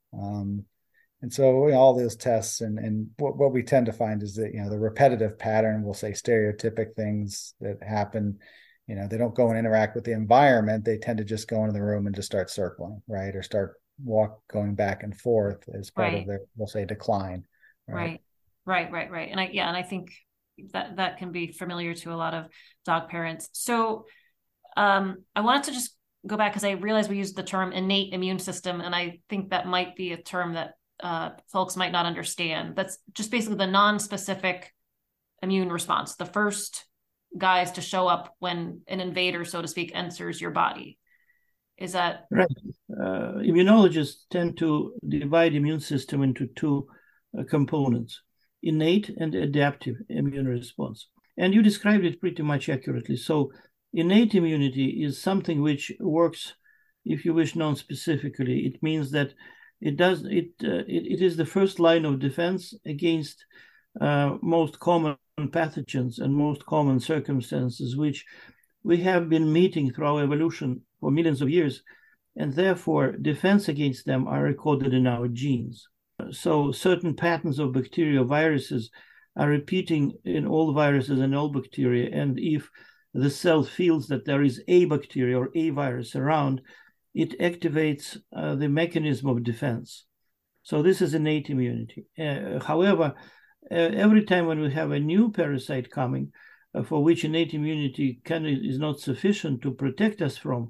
And so all those tests and what we tend to find is that the repetitive pattern, we'll say stereotypic things that happen. They don't go and interact with the environment. They tend to just go into the room and just start circling, right, or start going back and forth as part of their, we'll say, decline. Right. And I think that can be familiar to a lot of dog parents. So I wanted to just go back because I realized we used the term innate immune system, and I think that might be a term that folks might not understand. That's just basically the non-specific immune response, the first guys to show up when an invader, so to speak, enters your body. Is that right? Immunologists tend to divide immune system into two components: innate and adaptive immune response. And you described it pretty much accurately. So innate immunity is something which works, if you wish, non-specifically. It means that it is the first line of defense against most common pathogens and most common circumstances, which we have been meeting through our evolution for millions of years, and therefore defense against them are recorded in our genes. So certain patterns of bacteria, viruses, are repeating in all viruses and all bacteria, and if the cell feels that there is a bacteria or a virus around, it activates the mechanism of defense. So this is innate immunity. However, every time when we have a new parasite coming, for which innate immunity is not sufficient to protect us from,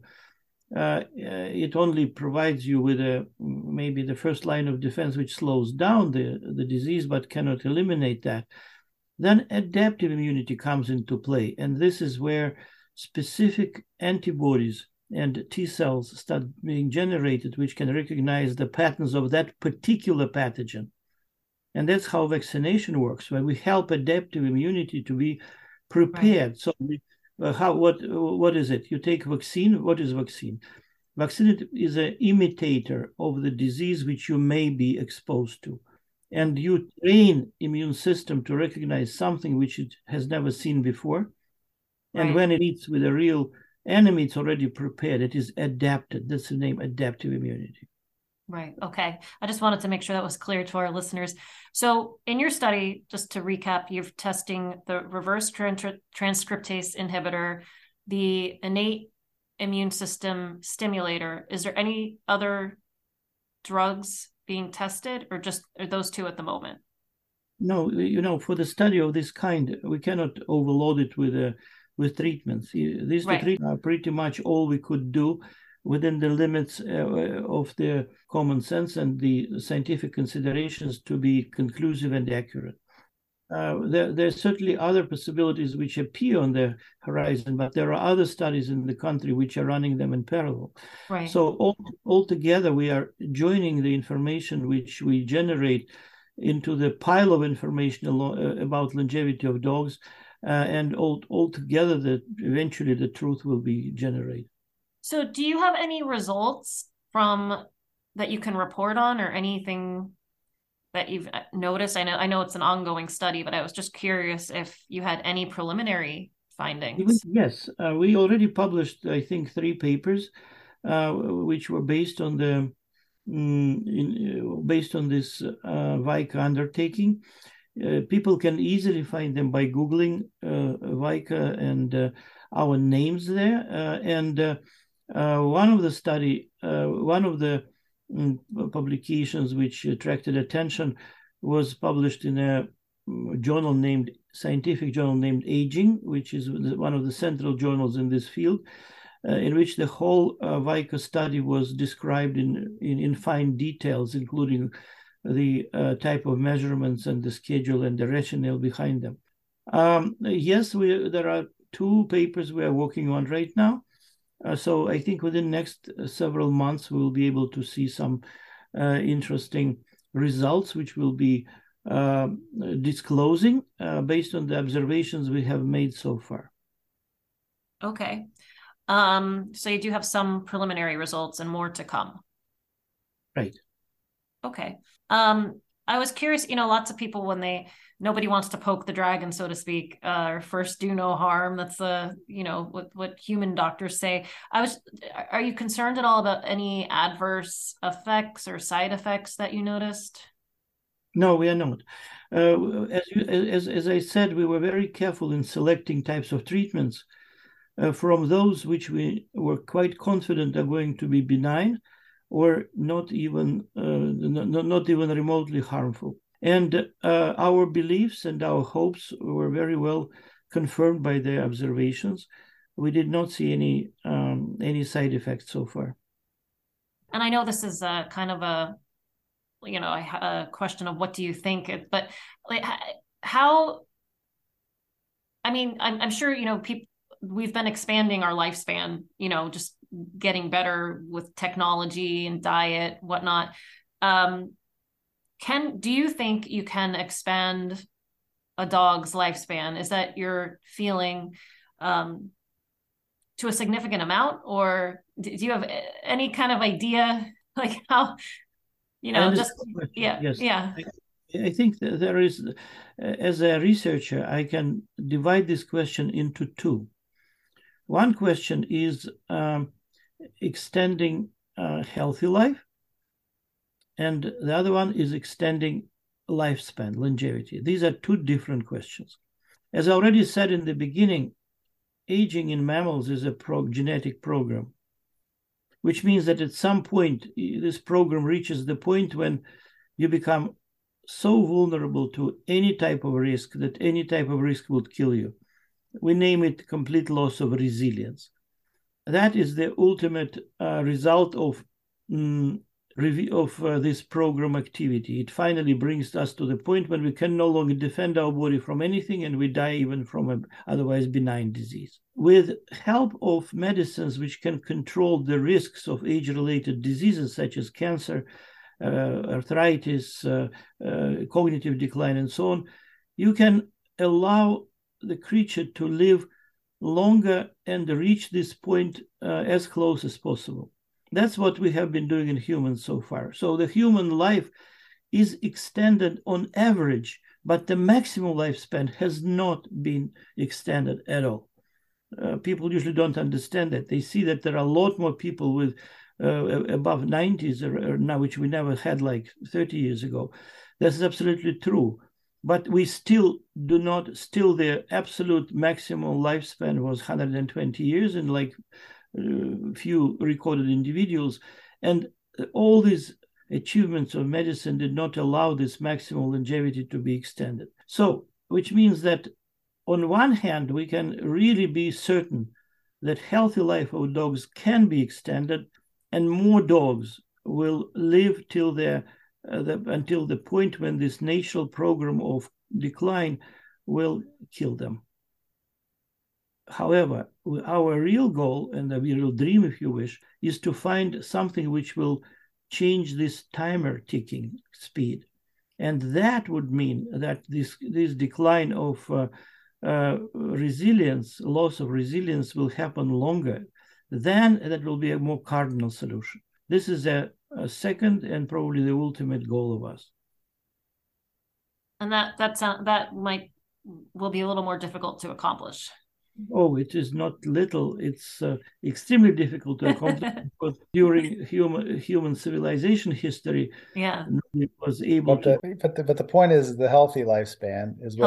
it only provides you with maybe the first line of defense, which slows down the disease but cannot eliminate that. Then adaptive immunity comes into play, and this is where specific antibodies and T cells start being generated, which can recognize the patterns of that particular pathogen. And that's how vaccination works, where we help adaptive immunity to be prepared. Right. So what is it? You take vaccine. What is vaccine? Vaccine is an imitator of the disease which you may be exposed to. And you train immune system to recognize something which it has never seen before. And when it meets with a real enemy, it's already prepared. It is adapted. That's the name, adaptive immunity. Right. Okay. I just wanted to make sure that was clear to our listeners. So in your study, just to recap, you're testing the reverse transcriptase inhibitor, the innate immune system stimulator. Is there any other drugs being tested, or just are those two at the moment? No, for the study of this kind, we cannot overload it with treatments. These treatments are pretty much all we could do within the limits of the common sense and the scientific considerations to be conclusive and accurate. There are certainly other possibilities which appear on the horizon, but there are other studies in the country which are running them in parallel. Right. So all together, we are joining the information which we generate into the pile of information about longevity of dogs, and all together, that eventually the truth will be generated. So do you have any results from that you can report on, or anything that you've noticed? I know it's an ongoing study, but I was just curious if you had any preliminary findings. Yes, we already published, I think, 3 papers, which were based on the based on this VICA undertaking. People can easily find them by Googling VICA and our names there. And one of the publications which attracted attention was published in a scientific journal named Aging, which is one of the central journals in this field, in which the whole VICA study was described in fine details, including the type of measurements and the schedule and the rationale behind them. Yes, there are 2 papers we are working on right now. So I think within the next several months, we'll be able to see some interesting results, which we'll be disclosing based on the observations we have made so far. Okay. So you do have some preliminary results and more to come. Right. Okay. I was curious, lots of people, nobody wants to poke the dragon, so to speak, or first do no harm. That's what human doctors say. Are you concerned at all about any adverse effects or side effects that you noticed? No, we are not. As I said, we were very careful in selecting types of treatments from those which we were quite confident are going to be benign, or not even remotely harmful. And our beliefs and our hopes were very well confirmed by the observations. We did not see any side effects so far. And I know this is kind of a question of what do you think, but like how? I mean, I'm sure people. We've been expanding our lifespan, just getting better with technology and diet, whatnot. Do you think you can expand a dog's lifespan? Is that your feeling to a significant amount, or do you have any kind of idea like how, just, yeah, yes. Yeah. I think that there is, as a researcher, I can divide this question into 2. One question is extending healthy life, and the other one is extending lifespan, longevity. These are 2 different questions. As I already said in the beginning, aging in mammals is a genetic program, which means that at some point, this program reaches the point when you become so vulnerable to any type of risk that any type of risk would kill you. We name it complete loss of resilience. That is the ultimate result of this program activity. It finally brings us to the point when we can no longer defend our body from anything, and we die even from an otherwise benign disease. With help of medicines which can control the risks of age-related diseases such as cancer, arthritis, cognitive decline, and so on, you can allow the creature to live longer and reach this point as close as possible. That's what we have been doing in humans so far. So the human life is extended on average, but the maximum lifespan has not been extended at all. People usually don't understand that. They see that there are a lot more people with above 90s or now, which we never had like 30 years ago. That's absolutely true. But we still the absolute maximum lifespan was 120 years in like few recorded individuals. And all these achievements of medicine did not allow this maximum longevity to be extended. So, which means that on one hand, we can really be certain that healthy life of dogs can be extended, and more dogs will live till their until the point when this natural program of decline will kill them. However, our real goal and the real dream, if you wish, is to find something which will change this timer ticking speed. And that would mean that this decline of resilience, loss of resilience, will happen longer. Then that will be a more cardinal solution. This is a second and probably the ultimate goal of us. And that will be a little more difficult to accomplish. Oh, it is not little. It's extremely difficult to accomplish because during human civilization history, it was able to. But the point is, the healthy lifespan is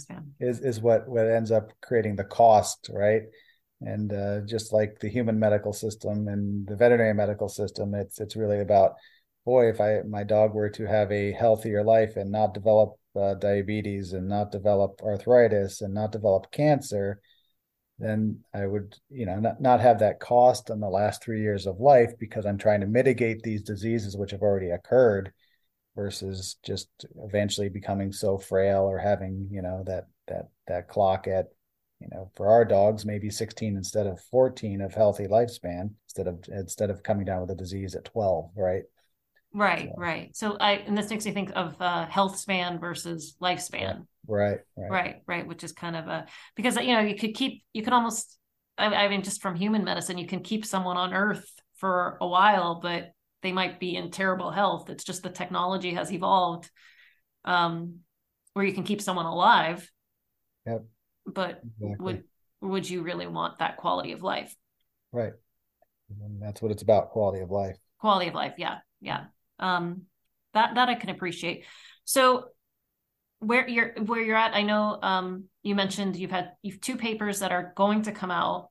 what ends up creating the cost, right? And just like the human medical system and the veterinary medical system, it's really about, boy, if my dog were to have a healthier life and not develop diabetes and not develop arthritis and not develop cancer, then I would, not have that cost in the last 3 years of life because I'm trying to mitigate these diseases which have already occurred, versus just eventually becoming so frail or having, that clock at, for our dogs, maybe 16 instead of 14 of healthy lifespan, instead of coming down with a disease at 12, right? Right. So and this makes me think of health span versus lifespan. Right. Which is kind of because, you can almost, I mean, just from human medicine, you can keep someone on Earth for a while, but they might be in terrible health. It's just the technology has evolved where you can keep someone alive. Yep. But exactly. Would you really want that quality of life? Right. And that's what it's about, quality of life. Quality of life. Yeah. That I can appreciate. So where you're at, I know you mentioned you've 2 papers that are going to come out.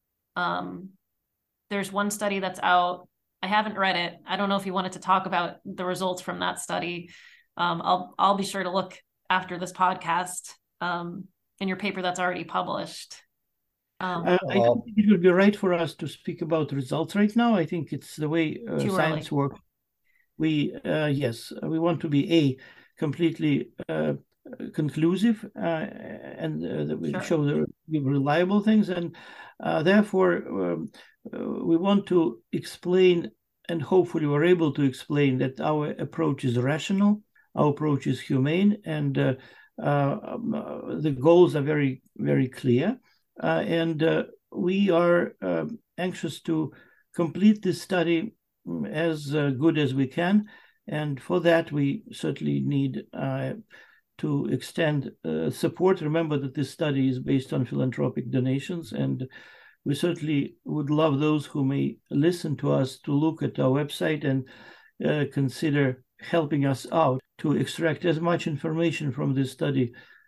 There's one study that's out. I haven't read it. I don't know if you wanted to talk about the results from that study. I'll be sure to look after this podcast in your paper that's already published. I don't think it would be right for us to speak about results right now. I think it's the way science works. We want to be completely conclusive and we show the reliable things, and therefore we want to explain, and hopefully we're able to explain, that our approach is rational, our approach is humane, and the goals are very, very clear. And we are anxious to complete this study as good as we can. And for that, we certainly need to extend support. Remember that this study is based on philanthropic donations, and we certainly would love those who may listen to us to look at our website and consider helping us out to extract as much information from this study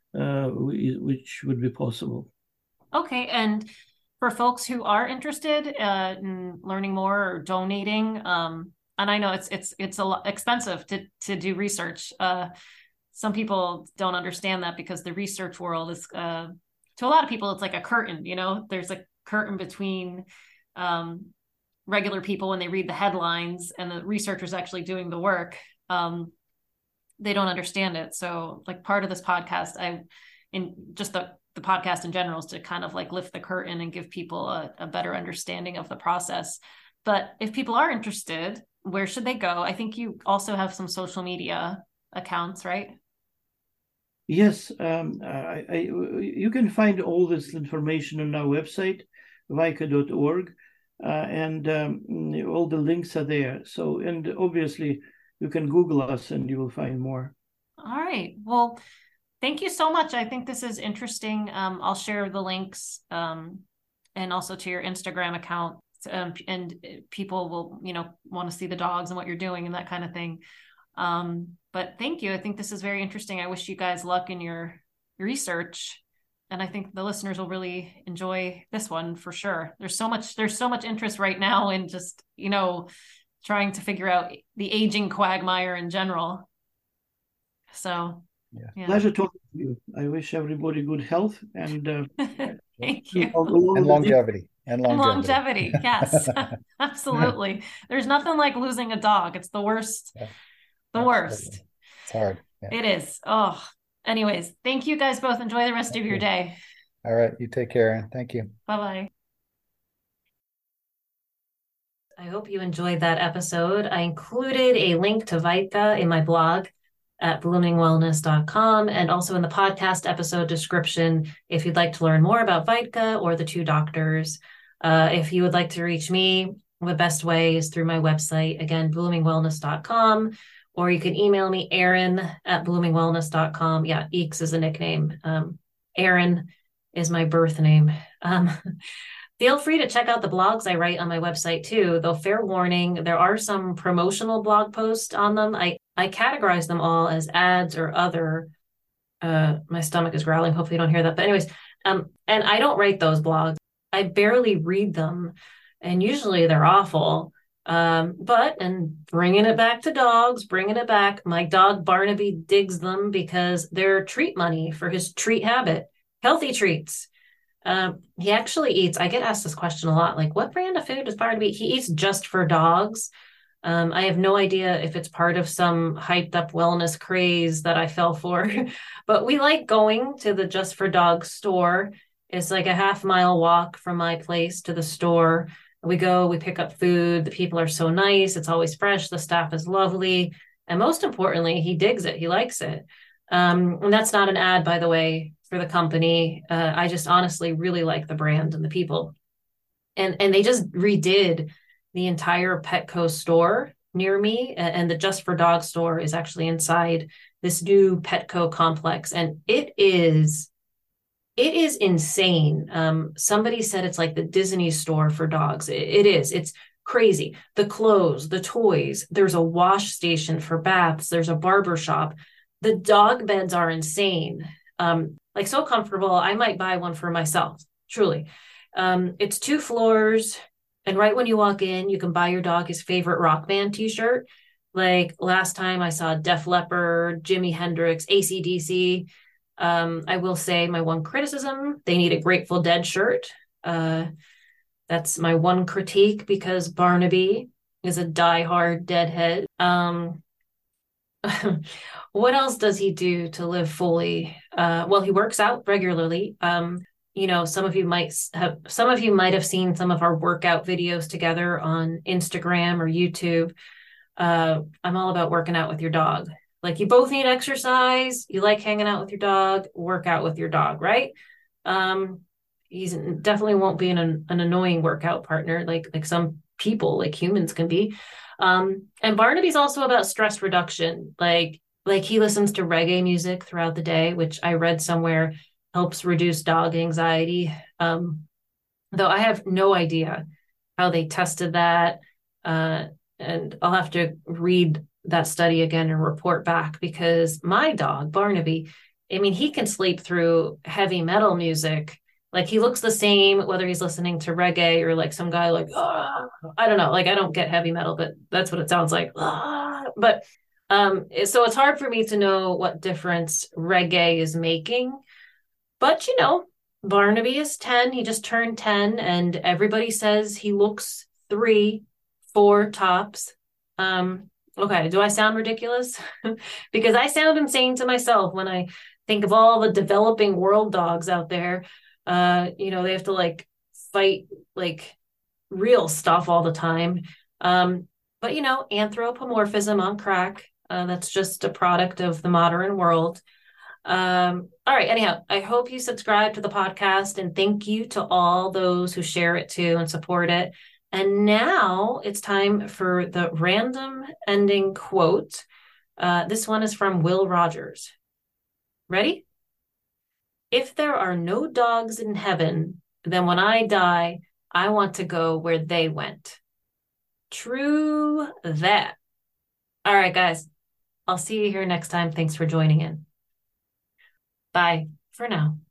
which would be possible. Okay, and for folks who are interested in learning more or donating, and I know it's a lot expensive to do research. Some people don't understand that, because the research world is, to a lot of people, it's like a curtain. There's a curtain between regular people when they read the headlines and the researchers actually doing the work. They don't understand it. So, like, part of this podcast, the podcast in general, is to kind of like lift the curtain and give people a better understanding of the process. But if people are interested, where should they go? I think you also have some social media accounts, right? Yes, you can find all this information on our website, vica.org, and all the links are there. So, and obviously you can Google us and you will find more. All right. Well, thank you so much. I think this is interesting. I'll share the links and also to your Instagram account, and people will, want to see the dogs and what you're doing and that kind of thing. But thank you. I think this is very interesting. I wish you guys luck in your research, and I think the listeners will really enjoy this one for sure. There's so much interest right now in just, trying to figure out the aging quagmire in general. So yeah. Pleasure talking to you. I wish everybody good health and thank you. And longevity. And longevity. Yes, absolutely. There's nothing like losing a dog. It's the worst. Yeah. The worst. It's hard. Yeah. It is. Oh, anyways, thank you guys both. Enjoy the rest of your day. All right. You take care. Thank you. Bye-bye. I hope you enjoyed that episode. I included a link to Vita in my blog at bloomingwellness.com and also in the podcast episode description if you'd like to learn more about Vita or the two doctors. If you would like to reach me, the best way is through my website, again, bloomingwellness.com, or you can email me, Erin at bloomingwellness.com. Yeah, Eeks is a nickname. Erin is my birth name. Feel free to check out the blogs I write on my website too, though fair warning, there are some promotional blog posts on them. I categorize them all as ads or other. My stomach is growling. Hopefully you don't hear that. But anyways, and I don't write those blogs. I barely read them, and usually they're awful. But bringing it back to dogs, bringing it back, my dog Barnaby digs them because they're treat money for his treat habit, healthy treats. He actually eats, I get asked this question a lot, like, what brand of food does Barnaby eat? He eats Just for Dogs. I have no idea if it's part of some hyped up wellness craze that I fell for, but we like going to the Just for Dogs store. It's like a half-mile walk from my place to the store. We go, we pick up food. The people are so nice. It's always fresh. The staff is lovely. And most importantly, he digs it. He likes it. And that's not an ad, by the way, for the company. I just honestly really like the brand and the people. And they just redid the entire Petco store near me. And the Just for Dogs store is actually inside this new Petco complex. And it is insane. Somebody said it's like the Disney store for dogs. It is. It's crazy. The clothes, the toys, there's a wash station for baths. There's a barber shop. The dog beds are insane. Like so comfortable. I might buy one for myself, truly. It's 2 floors. And right when you walk in, you can buy your dog his favorite rock band t-shirt. Like last time I saw Def Leppard, Jimi Hendrix, AC/DC. I will say my one criticism, they need a Grateful Dead shirt. That's my one critique because Barnaby is a diehard Deadhead. What else does he do to live fully? Well, he works out regularly. Some of you might have seen some of our workout videos together on Instagram or YouTube. I'm all about working out with your dog. Like you both need exercise, you like hanging out with your dog, work out with your dog, right? He's definitely won't be an annoying workout partner like some people, like humans can be. And Barnaby's also about stress reduction. Like he listens to reggae music throughout the day, which I read somewhere helps reduce dog anxiety. Though I have no idea how they tested that. And I'll have to read that study again and report back because my dog, Barnaby, I mean, he can sleep through heavy metal music. Like he looks the same, whether he's listening to reggae or like some guy like, oh, I don't know, like I don't get heavy metal, but that's what it sounds like. But so it's hard for me to know what difference reggae is making. But, Barnaby is 10. He just turned 10 and everybody says he looks 3, 4 tops. Okay, do I sound ridiculous? Because I sound insane to myself when I think of all the developing world dogs out there. They have to like fight like real stuff all the time. But anthropomorphism on crack. That's just a product of the modern world. All right. Anyhow, I hope you subscribe to the podcast and thank you to all those who share it too and support it. And now it's time for the random ending quote. This one is from Will Rogers. Ready? If there are no dogs in heaven, then when I die, I want to go where they went. True that. All right, guys. I'll see you here next time. Thanks for joining in. Bye for now.